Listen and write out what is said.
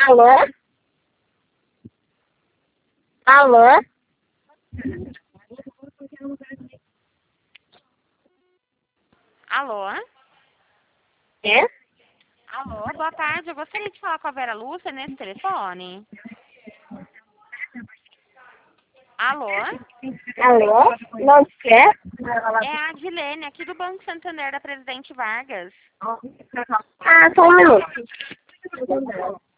Alô? Alô? Alô? É? Alô, boa tarde. Eu gostaria de falar com a Vera Lúcia nesse telefone. Alô? Alô? Não quer? É a Adilene, aqui do Banco Santander, da Presidente Vargas. Ah, só um minuto.